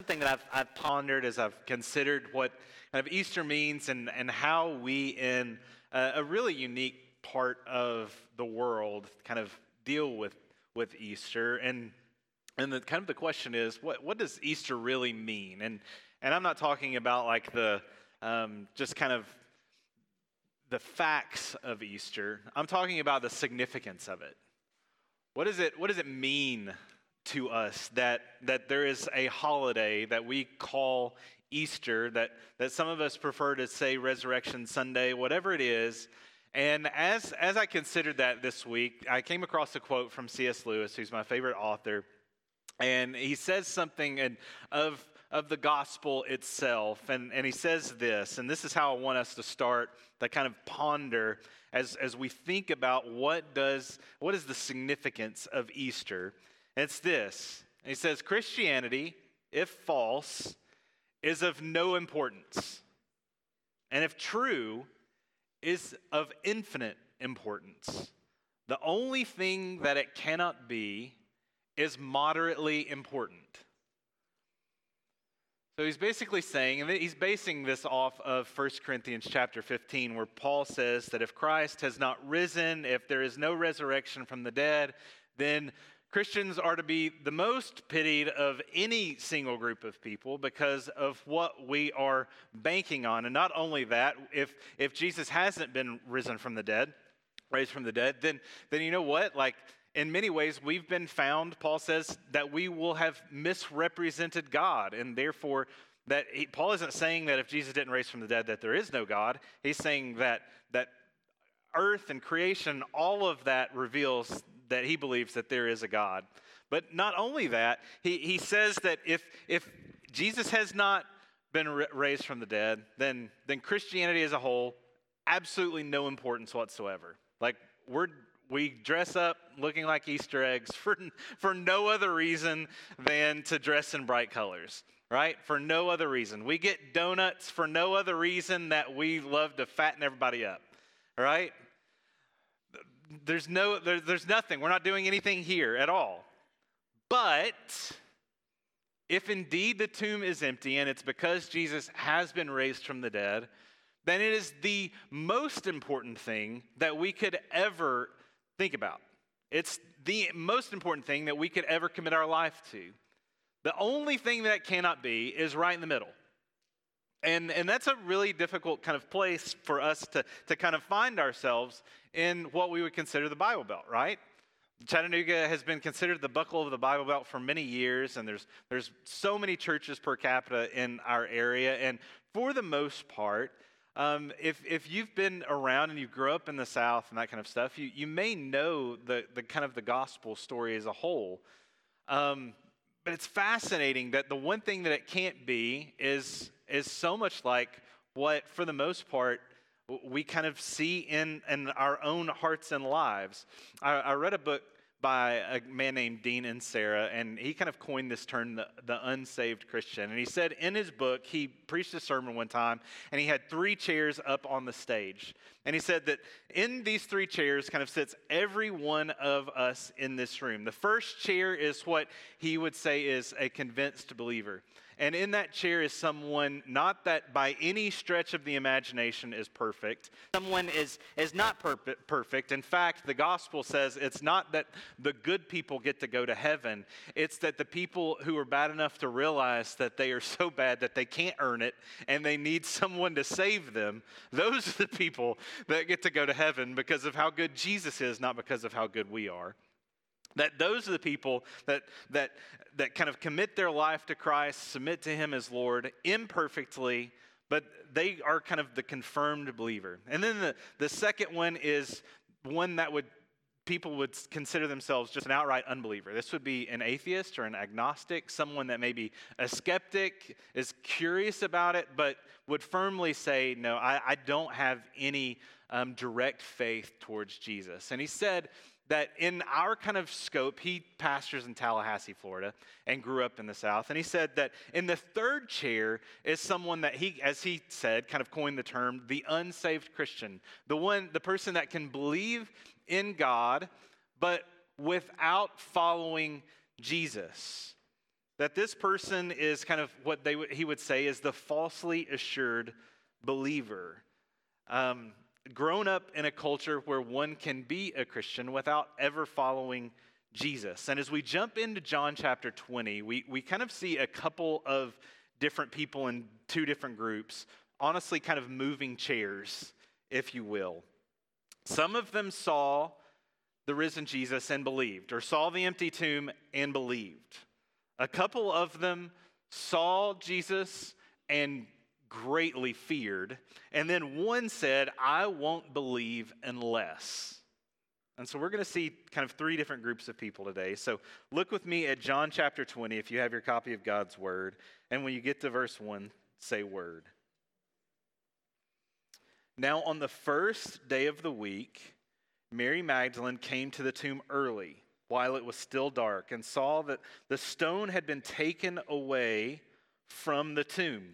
Something that I've pondered as I've considered what kind of Easter means and how we in a really unique part of the world kind of deal with Easter. And the question is, what does Easter really mean? And I'm not talking about like the just kind of the facts of Easter. I'm talking about the significance of it. What does it mean to us that there is a holiday that we call Easter, that some of us prefer to say Resurrection Sunday, whatever it is? And as I considered that this week, I came across a quote from C.S. Lewis, who's my favorite author, and he says something of the gospel itself, and he says this, and this is how I want us to start to kind of ponder as we think about what is the significance of Easter. It's this. He says, Christianity, if false, is of no importance, and if true, is of infinite importance. The only thing that it cannot be is moderately important. So he's basically saying, and he's basing this off of 1 Corinthians chapter 15, where Paul says that if Christ has not risen, if there is no resurrection from the dead, then Christians are to be the most pitied of any single group of people because of what we are banking on. And not only that, if Jesus hasn't been raised from the dead, then you know what? Like, in many ways, we've been found, Paul says, that we will have misrepresented God. And therefore, Paul isn't saying that if Jesus didn't raise from the dead that there is no God. He's saying that earth and creation, all of that reveals that he believes that there is a God. But not only that, he says that if Jesus has not been raised from the dead, then Christianity as a whole, absolutely no importance whatsoever. Like, we dress up looking like Easter eggs for no other reason than to dress in bright colors, right? For no other reason. We get donuts for no other reason that we love to fatten everybody up, right? There's nothing. We're not doing anything here at all. But if indeed the tomb is empty and it's because Jesus has been raised from the dead, then it is the most important thing that we could ever think about. It's the most important thing that we could ever commit our life to. The only thing that cannot be is right in the middle. And that's a really difficult kind of place for us to kind of find ourselves in what we would consider the Bible Belt, right? Chattanooga has been considered the buckle of the Bible Belt for many years, and there's so many churches per capita in our area. And for the most part, if you've been around and you grew up in the South and that kind of stuff, you may know the kind of the gospel story as a whole. But it's fascinating that the one thing that it can't be is so much like what, for the most part, we kind of see in our own hearts and lives. I read a book by a man named Dean Inserra, and he kind of coined this term, the unsaved Christian. And he said in his book, he preached a sermon one time, and he had 3 chairs up on the stage. And he said that in these 3 chairs kind of sits every one of us in this room. The first chair is what he would say is a convinced believer. And in that chair is someone, not that by any stretch of the imagination is perfect. Someone is not perfect. In fact, the gospel says it's not that the good people get to go to heaven. It's that the people who are bad enough to realize that they are so bad that they can't earn it and they need someone to save them, those are the people that get to go to heaven because of how good Jesus is, not because of how good we are. That those are the people that kind of commit their life to Christ, submit to Him as Lord imperfectly, but they are kind of the confirmed believer. And then the second one is one that people would consider themselves just an outright unbeliever. This would be an atheist or an agnostic, someone that may be a skeptic, is curious about it, but would firmly say, no, I don't have any direct faith towards Jesus. And he said that in our kind of scope, he pastors in Tallahassee, Florida, and grew up in the South. And he said that in the third chair is someone that he, as he said, kind of coined the term, the unsaved Christian. The person that can believe in God, but without following Jesus. that this person is kind of what he would say is the falsely assured believer. Grown up in a culture where one can be a Christian without ever following Jesus. And as we jump into John chapter 20, we kind of see a couple of different people in two different groups, honestly kind of moving chairs, if you will. Some of them saw the risen Jesus and believed, or saw the empty tomb and believed. A couple of them saw Jesus and greatly feared, and then one said, I won't believe unless. And so we're going to see kind of three different groups of people today. So look with me at John chapter 20 if you have your copy of God's word. And when you get to verse 1, say word. Now on the first day of the week, Mary Magdalene came to the tomb early while it was still dark and saw that the stone had been taken away from the tomb.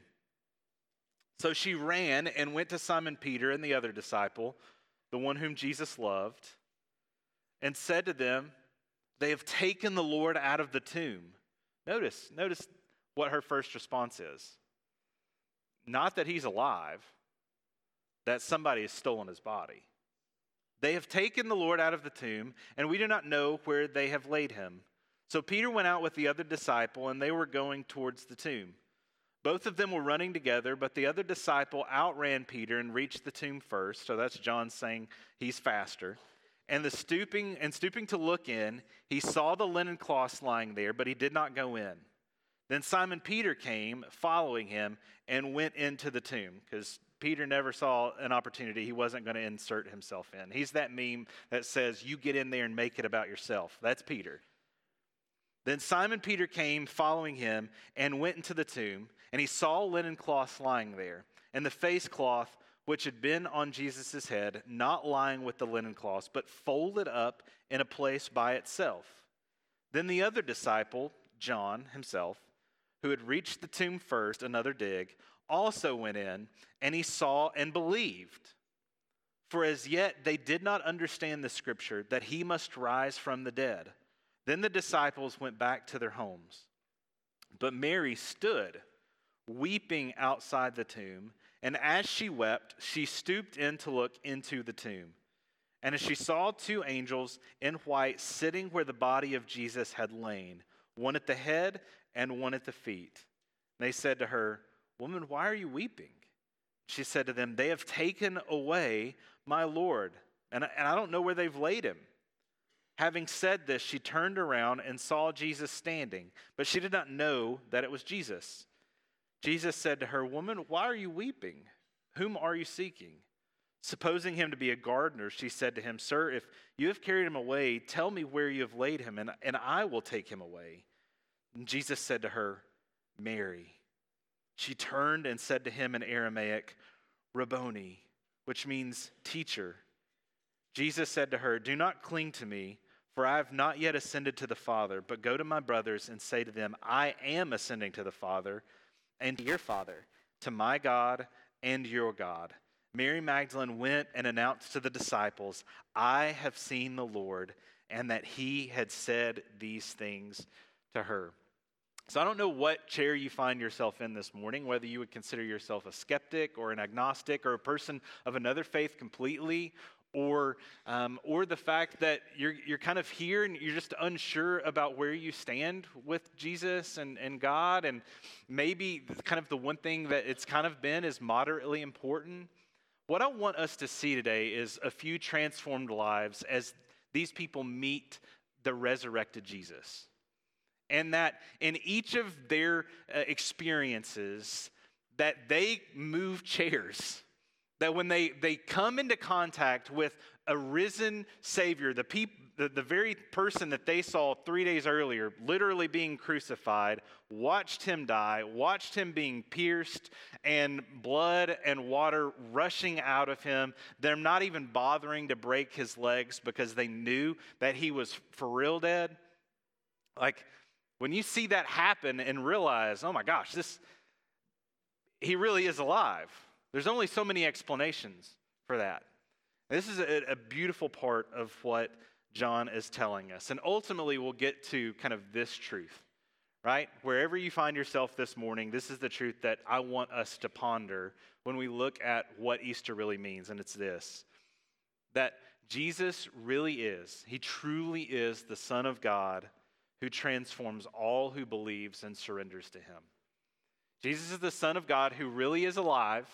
So she ran and went to Simon Peter and the other disciple, the one whom Jesus loved, and said to them, they have taken the Lord out of the tomb. Notice what her first response is. Not that he's alive, that somebody has stolen his body. They have taken the Lord out of the tomb, and we do not know where they have laid him. So Peter went out with the other disciple, and they were going towards the tomb. Both of them were running together, but the other disciple outran Peter and reached the tomb first. So that's John saying he's faster. And stooping to look in, he saw the linen cloths lying there, but he did not go in. Then Simon Peter came, following him, and went into the tomb, because Peter never saw an opportunity. He wasn't going to insert himself in. He's that meme that says, you get in there and make it about yourself. That's Peter. Then Simon Peter came, following him, and went into the tomb, and he saw linen cloths lying there, and the face cloth which had been on Jesus' head, not lying with the linen cloths, but folded up in a place by itself. Then the other disciple, John himself, who had reached the tomb first, another dig, also went in, and he saw and believed. For as yet they did not understand the scripture that he must rise from the dead. Then the disciples went back to their homes. But Mary stood, weeping outside the tomb, and as she wept, she stooped in to look into the tomb. And as she saw two angels in white sitting where the body of Jesus had lain, one at the head and one at the feet, they said to her, Woman, why are you weeping? She said to them, They have taken away my Lord, and I don't know where they've laid him. Having said this, she turned around and saw Jesus standing, but she did not know that it was Jesus. Jesus said to her, Woman, why are you weeping? Whom are you seeking? Supposing him to be a gardener, she said to him, Sir, if you have carried him away, tell me where you have laid him, and I will take him away. And Jesus said to her, Mary. She turned and said to him in Aramaic, Rabboni, which means teacher. Jesus said to her, Do not cling to me, for I have not yet ascended to the Father, but go to my brothers and say to them, I am ascending to the Father and to your Father, to my God and your God. Mary Magdalene went and announced to the disciples, I have seen the Lord, and that he had said these things to her. So I don't know what chair you find yourself in this morning, whether you would consider yourself a skeptic or an agnostic or a person of another faith completely, or the fact that you're kind of here and you're just unsure about where you stand with Jesus and God, and maybe kind of the one thing that it's kind of been is moderately important. What I want us to see today is a few transformed lives as these people meet the resurrected Jesus. And that in each of their experiences, that they move chairs. That when they come into contact with a risen Savior, the very person that they saw 3 days earlier, literally being crucified, watched him die, watched him being pierced, and blood and water rushing out of him, they're not even bothering to break his legs because they knew that he was for real dead. Like, when you see that happen and realize, oh my gosh, he really is alive. There's only so many explanations for that. This is a beautiful part of what John is telling us. And ultimately, we'll get to kind of this truth, right? Wherever you find yourself this morning, this is the truth that I want us to ponder when we look at what Easter really means, and it's this, that Jesus really is, he truly is the Son of God who transforms all who believes and surrenders to him. Jesus is the Son of God who really is alive,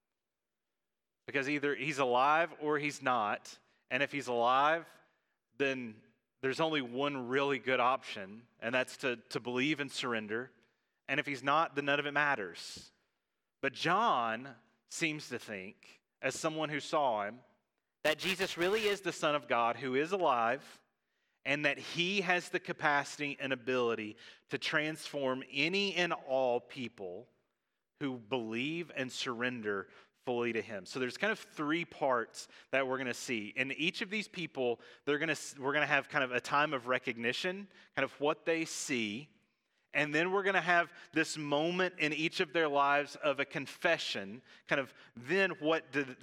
because either he's alive or he's not, and if he's alive, then there's only one really good option, and that's to believe and surrender. And if he's not, then none of it matters. But John seems to think, as someone who saw him, that Jesus really is the Son of God who is alive, and that he has the capacity and ability to transform any and all people who believe and surrender fully to him. So there's kind of three parts that we're going to see. And each of these people, we're going to have kind of a time of recognition, kind of what they see. And then we're going to have this moment in each of their lives of a confession, kind of then what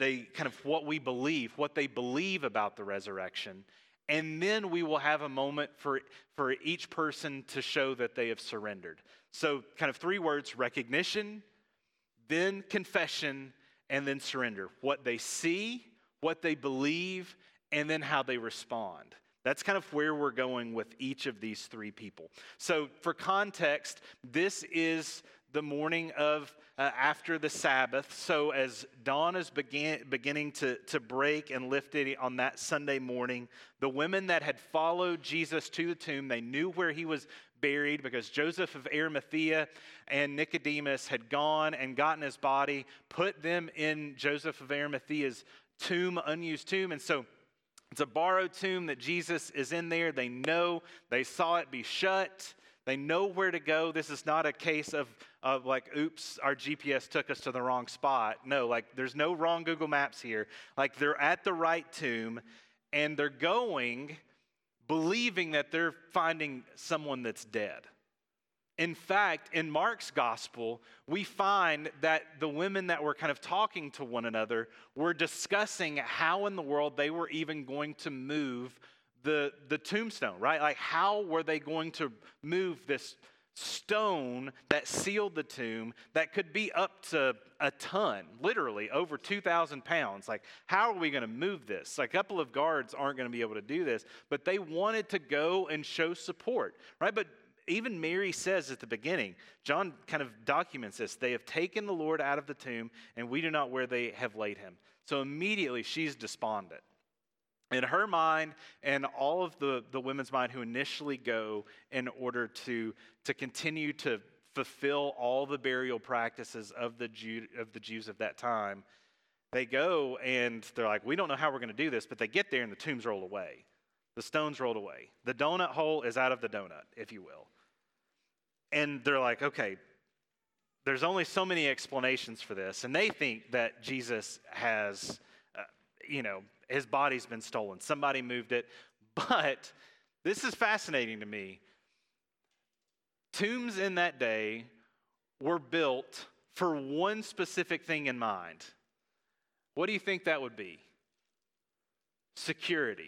we believe, what they believe about the resurrection. And then we will have a moment for each person to show that they have surrendered. So kind of three words: recognition, then confession, and then surrender. What they see, what they believe, and then how they respond. That's kind of where we're going with each of these three people. So for context, this is the morning of after the Sabbath. So as dawn is beginning to break and lift it on that Sunday morning, the women that had followed Jesus to the tomb, they knew where he was buried because Joseph of Arimathea and Nicodemus had gone and gotten his body, put them in Joseph of Arimathea's tomb, unused tomb. And so it's a borrowed tomb that Jesus is in there. They know, they saw it be shut. They know where to go. This is not a case of like, oops, our GPS took us to the wrong spot. No, like there's no wrong Google Maps here. Like they're at the right tomb and they're going believing that they're finding someone that's dead. In fact, in Mark's gospel, we find that the women that were kind of talking to one another were discussing how in the world they were even going to move the tombstone, right? Like how were they going to move this stone that sealed the tomb that could be up to a ton, literally over 2,000 pounds. Like, how are we going to move this? Like, a couple of guards aren't going to be able to do this, but they wanted to go and show support, right? But even Mary says at the beginning, John kind of documents this, they have taken the Lord out of the tomb and we do not where they have laid him. So immediately she's despondent. In her mind and all of the women's mind who initially go in order to continue to fulfill all the burial practices of the Jews of that time, they go and they're like, we don't know how we're going to do this, but they get there and the tomb's rolled away. The stone's rolled away. The donut hole is out of the donut, if you will. And they're like, okay, there's only so many explanations for this. And they think that Jesus has, his body's been stolen. Somebody moved it. But this is fascinating to me. Tombs in that day were built for one specific thing in mind. What do you think that would be? Security.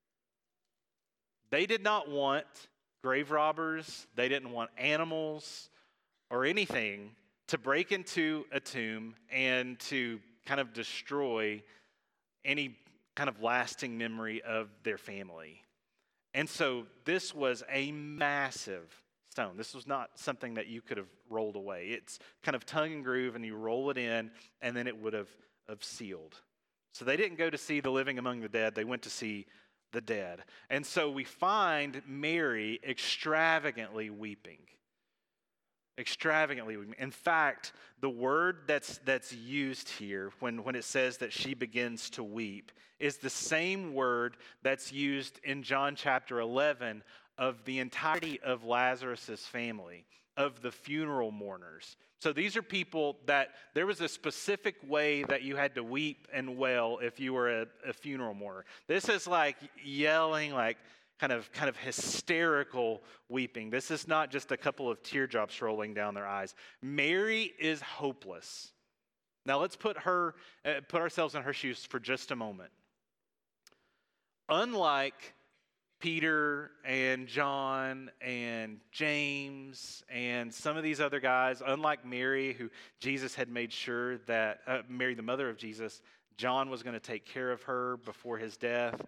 They did not want grave robbers. They didn't want animals or anything to break into a tomb and to kind of destroy any kind of lasting memory of their family. And so this was a massive stone. This was not something that you could have rolled away. It's kind of tongue and groove, and you roll it in, and then it would have sealed. So they didn't go to see the living among the dead. They went to see the dead. And so we find Mary extravagantly weeping. Extravagantly weeping. In fact, the word that's used here when it says that she begins to weep is the same word that's used in John chapter 11 of the entirety of Lazarus' family, of the funeral mourners. So these are people that there was a specific way that you had to weep and wail if you were a funeral mourner. This is like yelling, like kind of hysterical weeping. This is not just a couple of teardrops rolling down their eyes. Mary is hopeless. Now let's put ourselves in her shoes for just a moment. Unlike Peter and John and James and some of these other guys, unlike Mary, who Jesus had made sure that, Mary, the mother of Jesus, John was going to take care of her before his death.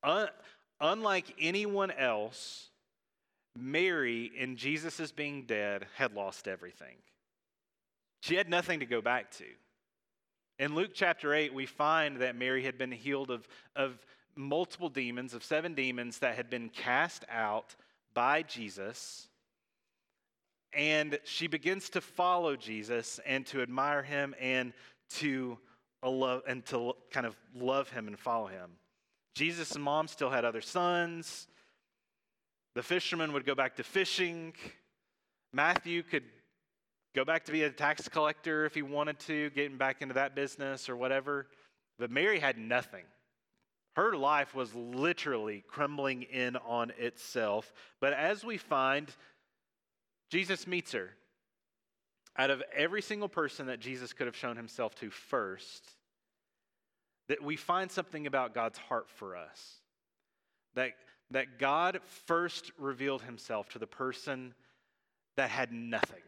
Unlike anyone else, Mary, in Jesus' being dead, had lost everything. She had nothing to go back to. In Luke chapter 8, we find that Mary had been healed of multiple demons, of 7 demons that had been cast out by Jesus. And she begins to follow Jesus and to admire him and to kind of love him and follow him. Jesus' mom still had other sons. The fisherman would go back to fishing. Matthew could go back to be a tax collector if he wanted to, getting back into that business or whatever. But Mary had nothing. Her life was literally crumbling in on itself. But as we find, Jesus meets her. Out of every single person that Jesus could have shown himself to first, that we find something about God's heart for us. That God first revealed himself to the person that had nothing.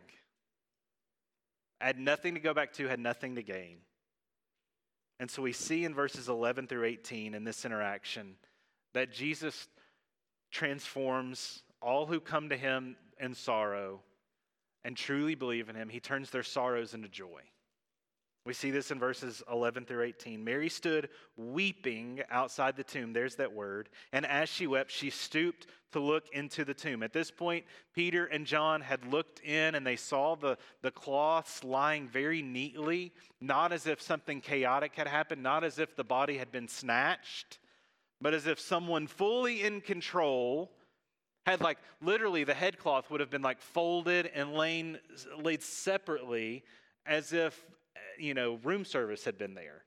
Had nothing to go back to, had nothing to gain. And so we see in verses 11 through 18 in this interaction that Jesus transforms all who come to him in sorrow and truly believe in him. He turns their sorrows into joy. We see this in verses 11 through 18. Mary stood weeping outside the tomb. There's that word. And as she wept, she stooped to look into the tomb. At this point, Peter and John had looked in and they saw the cloths lying very neatly, not as if something chaotic had happened, not as if the body had been snatched, but as if someone fully in control had literally the headcloth would have been folded and laid separately as if room service had been there.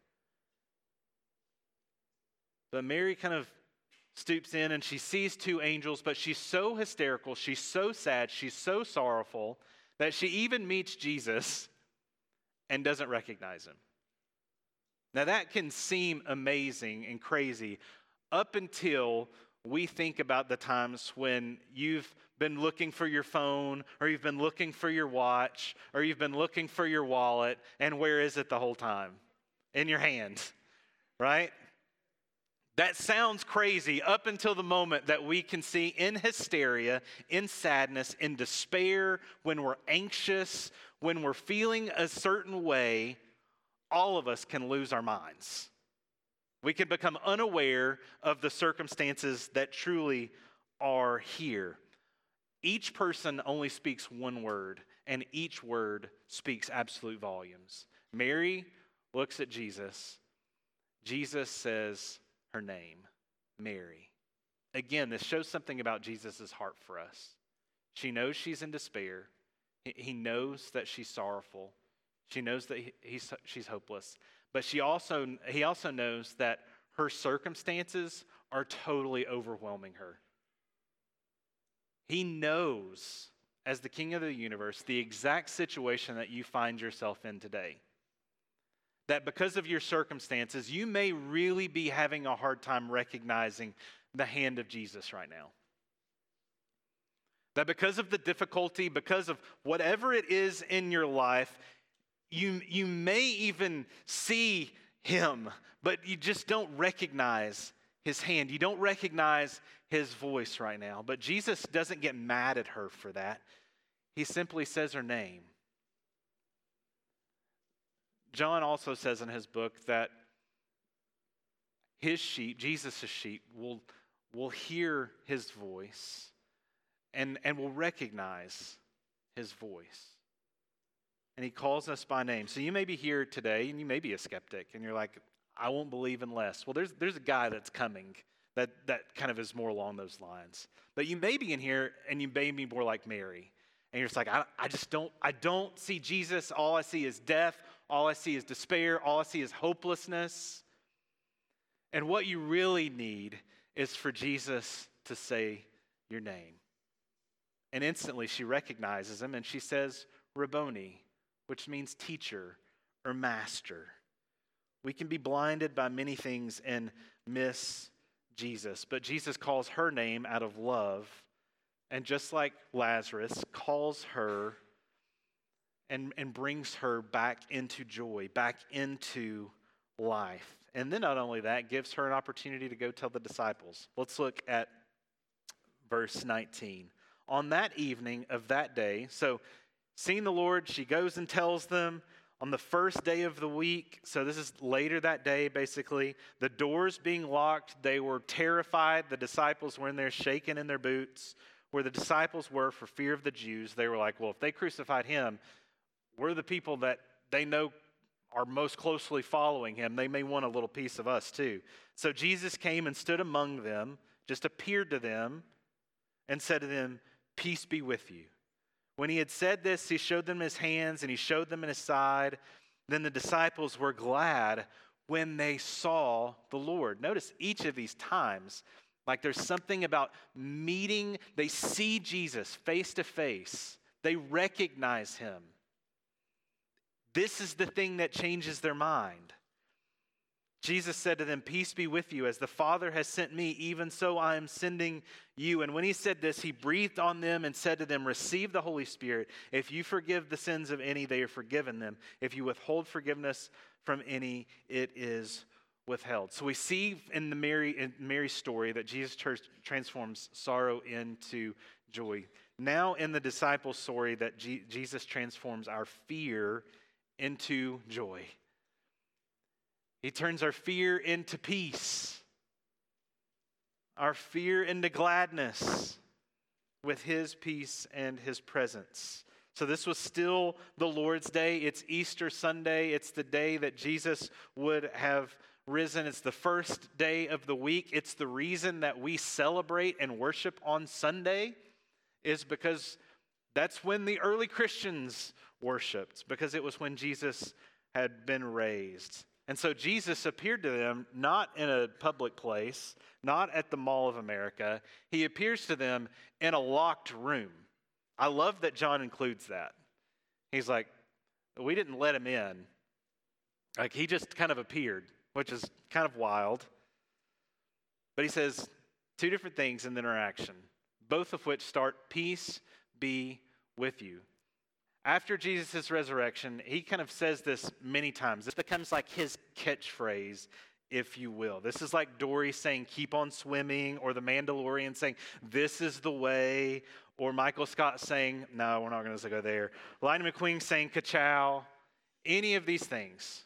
But Mary kind of stoops in and she sees 2 angels, but she's so hysterical, she's so sad, she's so sorrowful that she even meets Jesus and doesn't recognize him. Now that can seem amazing and crazy up until we think about the times when you've been looking for your phone, or you've been looking for your watch, or you've been looking for your wallet, and where is it the whole time? In your hand, right? That sounds crazy up until the moment that we can see in hysteria, in sadness, in despair, when we're anxious, when we're feeling a certain way, all of us can lose our minds. We can become unaware of the circumstances that truly are here. Each person only speaks one word, and each word speaks absolute volumes. Mary looks at Jesus. Jesus says her name, Mary. Again, this shows something about Jesus' heart for us. She knows she's in despair. He knows that she's sorrowful. She knows that she's hopeless. But he also knows that her circumstances are totally overwhelming her. He knows, as the King of the universe, the exact situation that you find yourself in today. That because of your circumstances, you may really be having a hard time recognizing the hand of Jesus right now. That because of the difficulty, because of whatever it is in your life, you may even see him, but you just don't recognize his hand. You don't recognize his voice right now. But Jesus doesn't get mad at her for that. He simply says her name. John also says in his book that his sheep, Jesus' sheep, will hear his voice and will recognize his voice. And he calls us by name. So you may be here today and you may be a skeptic and you're like, I won't believe unless. Well, there's a guy that's coming that kind of is more along those lines. But you may be in here and you may be more like Mary. And you're just like, I don't see Jesus. All I see is death. All I see is despair. All I see is hopelessness. And what you really need is for Jesus to say your name. And instantly she recognizes him and she says, Rabboni, which means teacher or master. We can be blinded by many things and miss Jesus, but Jesus calls her name out of love, and just like Lazarus, calls her and brings her back into joy, back into life. And then not only that, gives her an opportunity to go tell the disciples. Let's look at verse 19. On that evening of that day, so seeing the Lord, she goes and tells them on the first day of the week. So this is later that day, basically. The doors being locked, they were terrified. The disciples were in there shaking in their boots. Where the disciples were for fear of the Jews, they were like, well, if they crucified him, we're the people that they know are most closely following him. They may want a little piece of us too. So Jesus came and stood among them, just appeared to them, and said to them, peace be with you. When he had said this, he showed them his hands and he showed them in his side. Then the disciples were glad when they saw the Lord. Notice each of these times, like there's something about meeting, they see Jesus face to face. They recognize him. This is the thing that changes their mind. Jesus said to them, peace be with you. As the Father has sent me, even so I am sending you. And when he said this, he breathed on them and said to them, receive the Holy Spirit. If you forgive the sins of any, they are forgiven them. If you withhold forgiveness from any, it is withheld. So we see in Mary's story that Jesus transforms sorrow into joy. Now in the disciples' story that Jesus transforms our fear into joy. He turns our fear into peace, our fear into gladness with his peace and his presence. So this was still the Lord's Day. It's Easter Sunday. It's the day that Jesus would have risen. It's the first day of the week. It's the reason that we celebrate and worship on Sunday, is because that's when the early Christians worshiped, because it was when Jesus had been raised. And so Jesus appeared to them not in a public place, not at the Mall of America. He appears to them in a locked room. I love that John includes that. He's like, we didn't let him in. Like, he just kind of appeared, which is kind of wild. But he says two different things in the interaction, both of which start, peace be with you. After Jesus' resurrection, he kind of says this many times. This becomes like his catchphrase, if you will. This is like Dory saying, keep on swimming, or the Mandalorian saying, this is the way, or Michael Scott saying, no, we're not going to go there. Lightning McQueen saying, ka-chow, any of these things.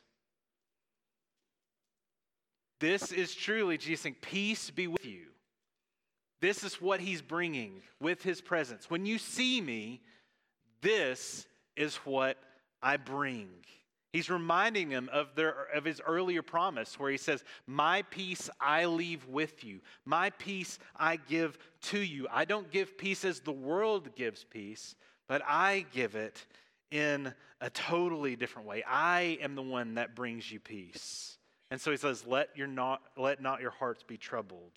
This is truly Jesus saying, peace be with you. This is what he's bringing with his presence. When you see me, this is what I bring. He's reminding them of his earlier promise where he says, my peace I leave with you. My peace I give to you. I don't give peace as the world gives peace, but I give it in a totally different way. I am the one that brings you peace. And so he says, let not your hearts be troubled.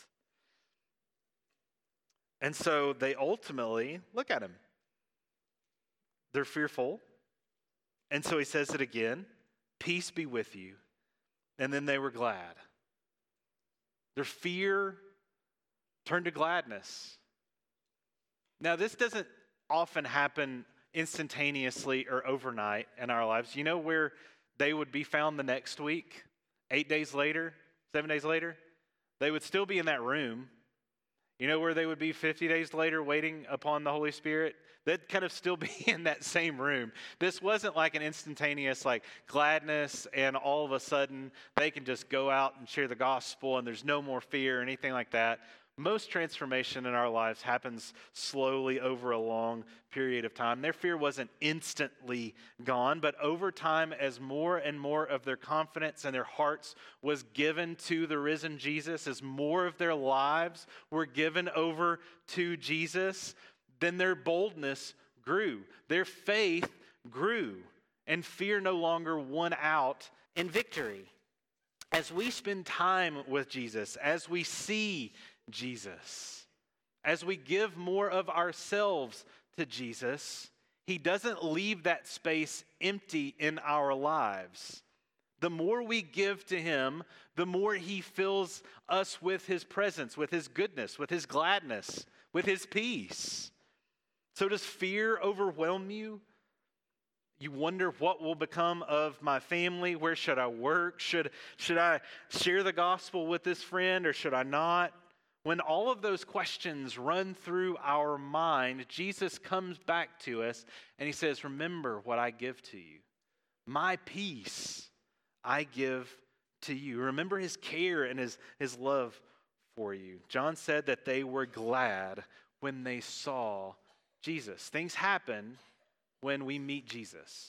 And so they ultimately, look at him. They're fearful. And so he says it again, peace be with you. And then they were glad. Their fear turned to gladness. Now, this doesn't often happen instantaneously or overnight in our lives. You know where they would be found the next week? 8 days later, 7 days later? They would still be in that room. You know where they would be 50 days later waiting upon the Holy Spirit? They'd kind of still be in that same room. This wasn't like an instantaneous like gladness and all of a sudden they can just go out and share the gospel and there's no more fear or anything like that. Most transformation in our lives happens slowly over a long period of time. Their fear wasn't instantly gone, but over time, as more and more of their confidence and their hearts was given to the risen Jesus, as more of their lives were given over to Jesus, then their boldness grew. Their faith grew, and fear no longer won out in victory. As we spend time with Jesus, as we see Jesus, as we give more of ourselves to Jesus, he doesn't leave that space empty in our lives. The more we give to him, the more he fills us with his presence, with his goodness, with his gladness, with his peace. So does fear overwhelm you? You wonder what will become of my family? Where should I work? Should I share the gospel with this friend or should I not? When all of those questions run through our mind, Jesus comes back to us and he says, remember what I give to you. My peace I give to you. Remember his care and his love for you. John said that they were glad when they saw Jesus. Things happen when we meet Jesus.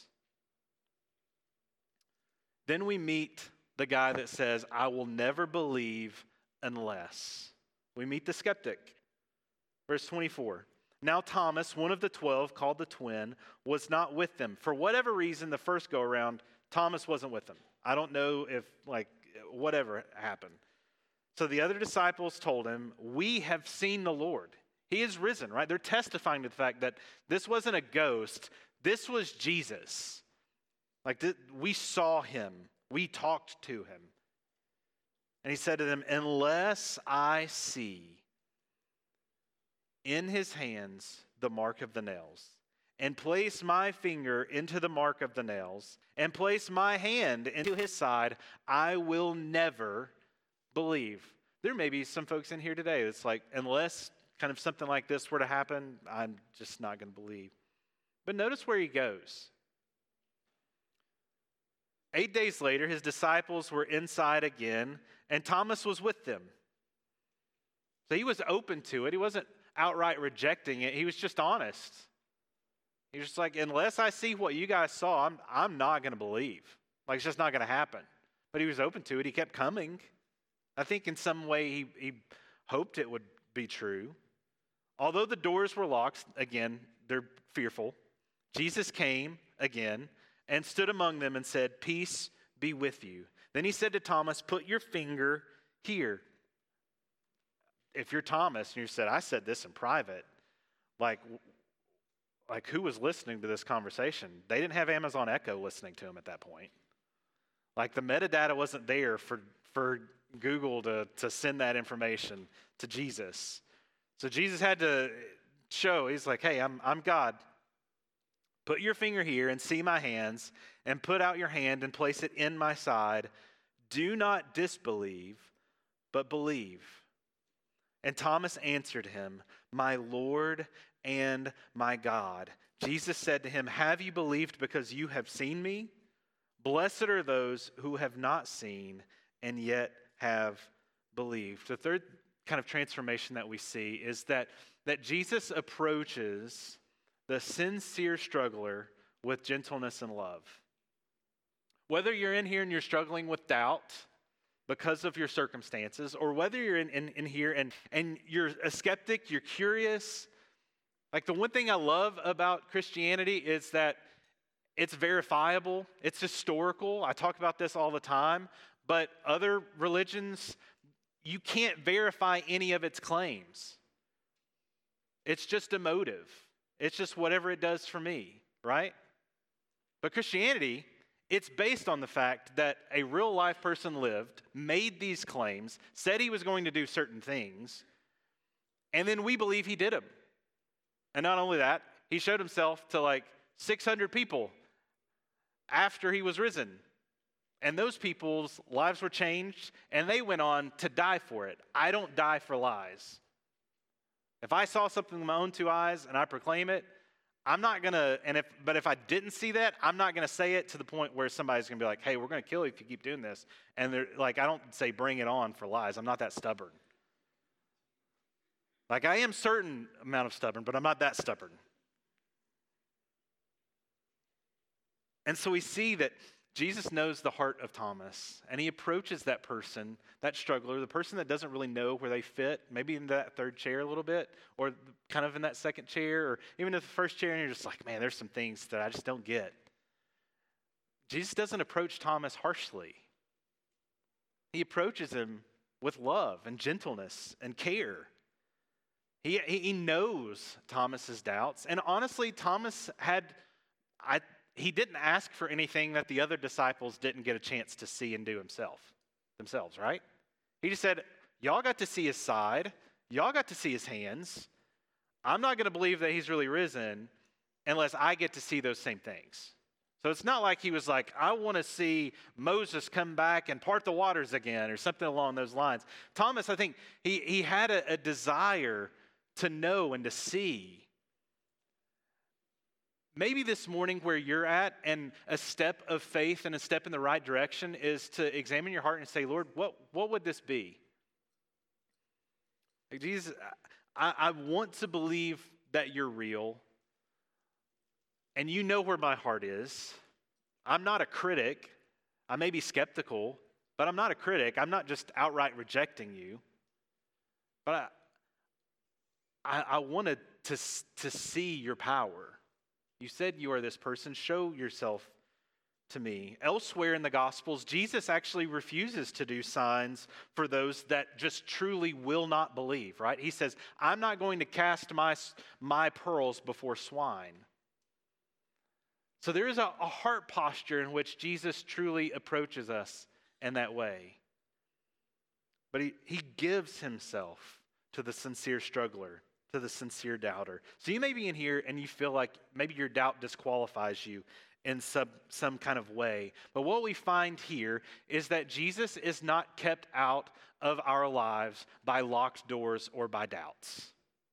Then we meet the guy that says, I will never believe unless. We meet the skeptic. Verse 24. Now Thomas, one of the 12, called the twin, was not with them. For whatever reason, the first go around, Thomas wasn't with them. I don't know if, whatever happened. So the other disciples told him, we have seen the Lord. He is risen, right? They're testifying to the fact that this wasn't a ghost. This was Jesus. We saw him. We talked to him. And he said to them, unless I see in his hands the mark of the nails, and place my finger into the mark of the nails, and place my hand into his side, I will never believe. There may be some folks in here today that's like, unless kind of something like this were to happen, I'm just not going to believe. But notice where he goes. 8 days later, his disciples were inside again, and Thomas was with them. So he was open to it. He wasn't outright rejecting it. He was just honest. He was just like, unless I see what you guys saw, I'm not going to believe. It's just not going to happen. But he was open to it. He kept coming. I think in some way he hoped it would be true. Although the doors were locked, again, they're fearful. Jesus came again and stood among them and said, peace be with you. Then he said to Thomas, put your finger here. If you're Thomas and you said, I said this in private, like who was listening to this conversation? They didn't have Amazon Echo listening to him at that point. The metadata wasn't there for Google to send that information to Jesus. So Jesus had to show, he's like, hey, I'm God. Put your finger here and see my hands, and put out your hand and place it in my side. Do not disbelieve, but believe. And Thomas answered him, my Lord and my God. Jesus said to him, have you believed because you have seen me? Blessed are those who have not seen and yet have believed. The third kind of transformation that we see is that Jesus approaches the sincere struggler with gentleness and love. Whether you're in here and you're struggling with doubt because of your circumstances, or whether you're in here and you're a skeptic, you're curious. The one thing I love about Christianity is that it's verifiable, it's historical. I talk about this all the time, but other religions, you can't verify any of its claims. It's just emotive. It's just whatever it does for me, right? But Christianity, it's based on the fact that a real life person lived, made these claims, said he was going to do certain things, and then we believe he did them. And not only that, he showed himself to 600 people after he was risen. And those people's lives were changed, and they went on to die for it. I don't die for lies. If I saw something with my own two eyes and I proclaim it, I'm not going to, but if I didn't see that, I'm not going to say it to the point where somebody's going to be like, hey, we're going to kill you if you keep doing this. And they're I don't say bring it on for lies. I'm not that stubborn. I am certain amount of stubborn, but I'm not that stubborn. And so we see that Jesus knows the heart of Thomas, and he approaches that person, that struggler, the person that doesn't really know where they fit, maybe in that third chair a little bit, or kind of in that second chair, or even in the first chair, and you're just like, man, there's some things that I just don't get. Jesus doesn't approach Thomas harshly. He approaches him with love and gentleness and care. He knows Thomas's doubts, and honestly, Thomas had, he didn't ask for anything that the other disciples didn't get a chance to see and do themselves, right? He just said, y'all got to see his side. Y'all got to see his hands. I'm not going to believe that he's really risen unless I get to see those same things. So it's not like he was like, I want to see Moses come back and part the waters again or something along those lines. Thomas, I think he had a desire to know and to see. Maybe this morning where you're at, and a step of faith and a step in the right direction is to examine your heart and say, Lord, what would this be? Like, Jesus, I want to believe that you're real, and you know where my heart is. I'm not a critic. I may be skeptical, but I'm not a critic. I'm not just outright rejecting you. But I wanted to see your power. You said you are this person. Show yourself to me. Elsewhere in the Gospels, Jesus actually refuses to do signs for those that just truly will not believe, right? He says, I'm not going to cast my pearls before swine. So there is a heart posture in which Jesus truly approaches us in that way. But he gives himself to the sincere struggler, to the sincere doubter. So you may be in here and you feel like maybe your doubt disqualifies you in some kind of way. But what we find here is that Jesus is not kept out of our lives by locked doors or by doubts.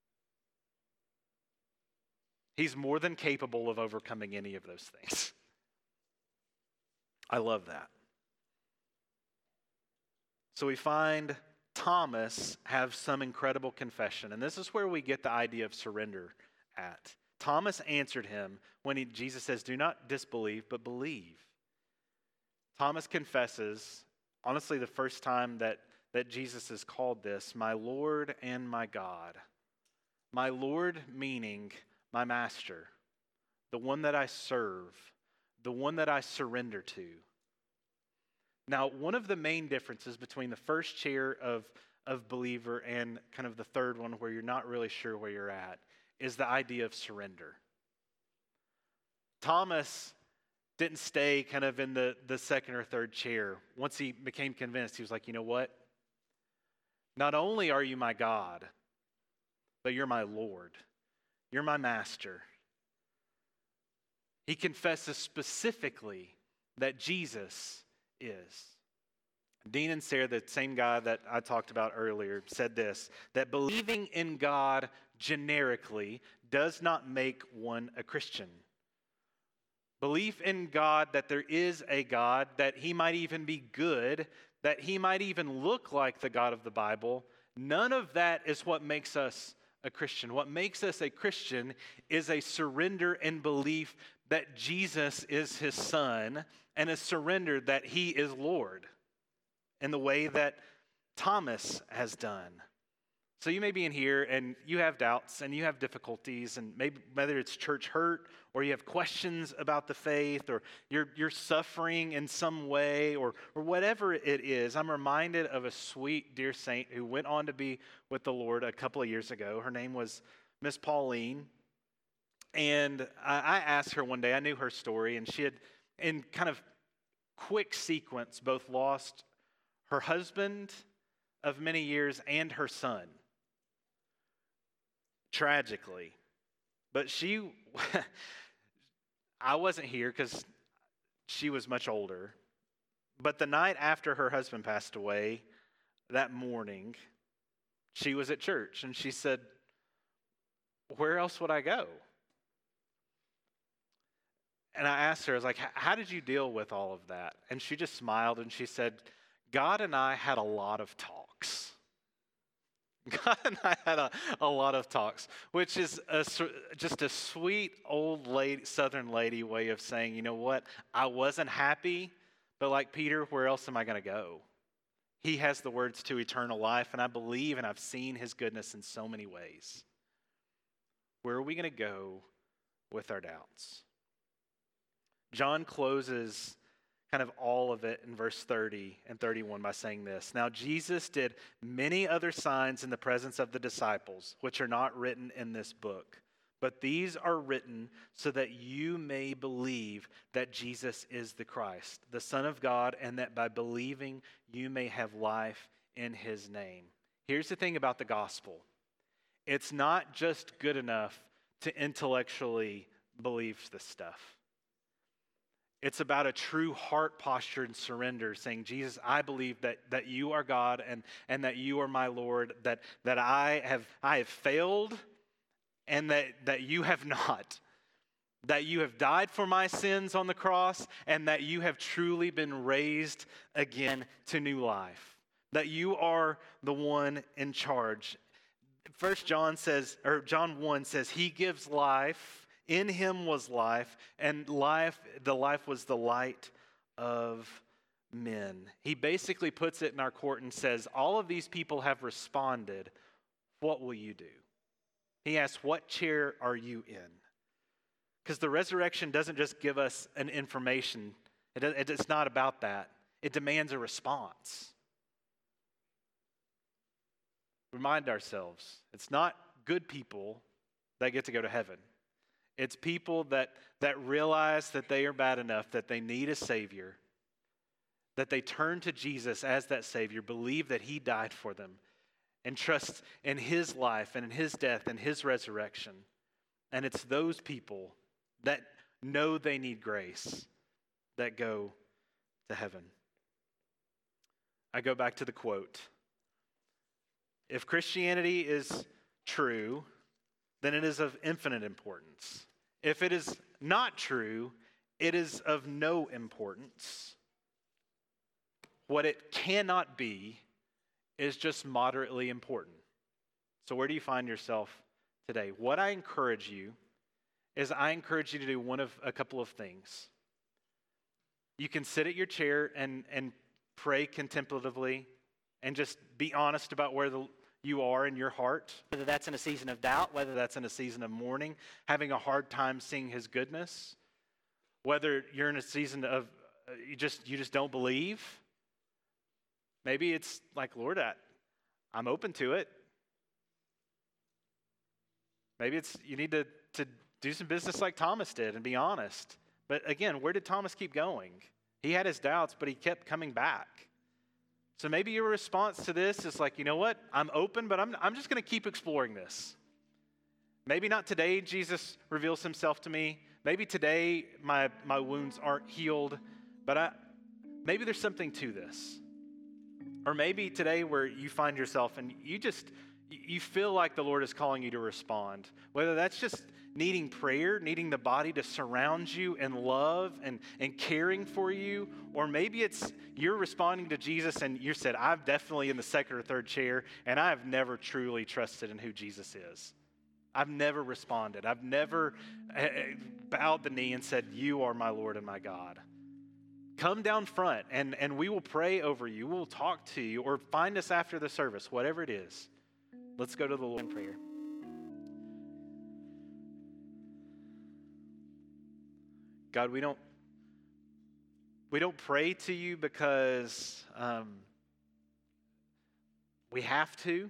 He's more than capable of overcoming any of those things. I love that. So we find Thomas have some incredible confession. And this is where we get the idea of surrender at. Thomas answered him when Jesus says, do not disbelieve, but believe. Thomas confesses, honestly, the first time that Jesus is called this, my Lord and my God. My Lord meaning my master, the one that I serve, the one that I surrender to. Now, one of the main differences between the first chair of believer and kind of the third one where you're not really sure where you're at is the idea of surrender. Thomas didn't stay kind of in the second or third chair. Once he became convinced, he was like, you know what? Not only are you my God, but you're my Lord. You're my master. He confesses specifically that Jesus is. Dean and Sarah, the same guy that I talked about earlier, said this, that believing in God generically does not make one a Christian. Belief in God, that there is a God, that he might even be good, that he might even look like the God of the Bible, none of that is what makes us a Christian. What makes us a Christian is a surrender and belief that Jesus is his son, and a surrender that he is Lord in the way that Thomas has done. So you may be in here and you have doubts and you have difficulties, and maybe whether it's church hurt or you have questions about the faith, or you're suffering in some way, or whatever it is. I'm reminded of a sweet dear saint who went on to be with the Lord a couple of years ago. Her name was Miss Pauline. And I asked her one day, I knew her story, and she had, in kind of quick sequence, both lost her husband of many years and her son, tragically. But I wasn't here because she was much older. But the night after her husband passed away, that morning, she was at church, and she said, where else would I go? And I asked her, I was like, how did you deal with all of that? And she just smiled and she said, God and I had a lot of talks. God and I had a lot of talks, which is just a sweet old lady, Southern lady way of saying, you know what? I wasn't happy, but like Peter, where else am I going to go? He has the words to eternal life, and I believe and I've seen his goodness in so many ways. Where are we going to go with our doubts? John closes kind of all of it in verse 30 and 31 by saying this. Now Jesus did many other signs in the presence of the disciples, which are not written in this book. But these are written so that you may believe that Jesus is the Christ, the Son of God, and that by believing you may have life in his name. Here's the thing about the gospel. It's not just good enough to intellectually believe this stuff. It's about a true heart posture and surrender, saying, Jesus, I believe that you are God and that you are my Lord, that I have failed and that you have not. That you have died for my sins on the cross and that you have truly been raised again to new life. That you are the one in charge. John 1 says, he gives life. In him was life, and the life was the light of men. He basically puts it in our court and says, all of these people have responded. What will you do? He asks, what chair are you in? Because the resurrection doesn't just give us an information. It's not about that. It demands a response. Remind ourselves, it's not good people that get to go to heaven. It's people that realize that they are bad enough, that they need a Savior, that they turn to Jesus as that Savior, believe that he died for them, and trust in his life and in his death and his resurrection. And it's those people that know they need grace that go to heaven. I go back to the quote. If Christianity is true, then it is of infinite importance. If it is not true, it is of no importance. What it cannot be is just moderately important. So where do you find yourself today? What I encourage you is to do one of a couple of things. You can sit at your chair and pray contemplatively and just be honest about where you are in your heart, whether that's in a season of doubt, whether that's in a season of mourning, having a hard time seeing his goodness, whether you're in a season of you just don't believe. Maybe it's like, Lord, I'm open to it. Maybe it's you need to do some business like Thomas did and be honest. But again, where did Thomas keep going? He had his doubts, but he kept coming back. So maybe your response to this is like, you know what? I'm open, but I'm just going to keep exploring this. Maybe not today Jesus reveals himself to me. Maybe today my wounds aren't healed, but maybe there's something to this. Or maybe today where you find yourself and you feel like the Lord is calling you to respond. Whether that's just needing prayer, needing the body to surround you in love and caring for you, or maybe it's you're responding to Jesus and you said, I'm definitely in the second or third chair and I have never truly trusted in who Jesus is. I've never responded. I've never bowed the knee and said, you are my Lord and my God. Come down front and we will pray over you. We'll talk to you or find us after the service, whatever it is. Let's go to the Lord in prayer. God, we don't pray to you because we have to.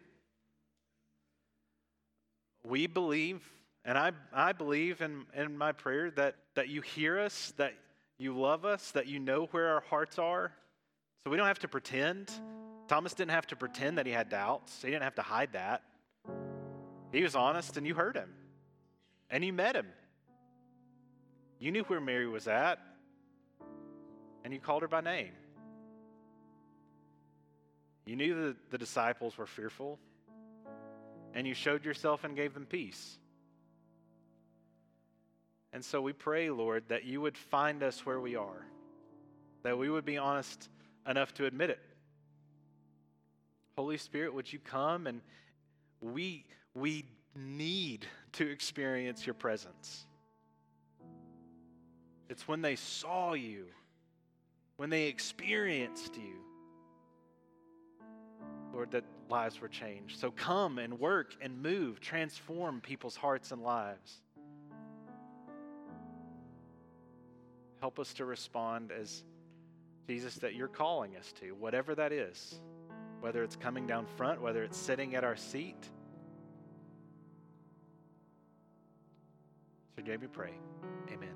We believe, and I believe in my prayer that you hear us, that you love us, that you know where our hearts are. So we don't have to pretend. Thomas didn't have to pretend that he had doubts. He didn't have to hide that. He was honest and you heard him. And you met him. You knew where Mary was at. And you called her by name. You knew the disciples were fearful. And you showed yourself and gave them peace. And so we pray, Lord, that you would find us where we are. That we would be honest enough to admit it. Holy Spirit, would you come? And we need to experience your presence. It's when they saw you, when they experienced you, Lord, that lives were changed. So come and work and move, transform people's hearts and lives. Help us to respond as Jesus that you're calling us to, whatever that is, whether it's coming down front, whether it's sitting at our seat. Pastor Jamie pray. Amen.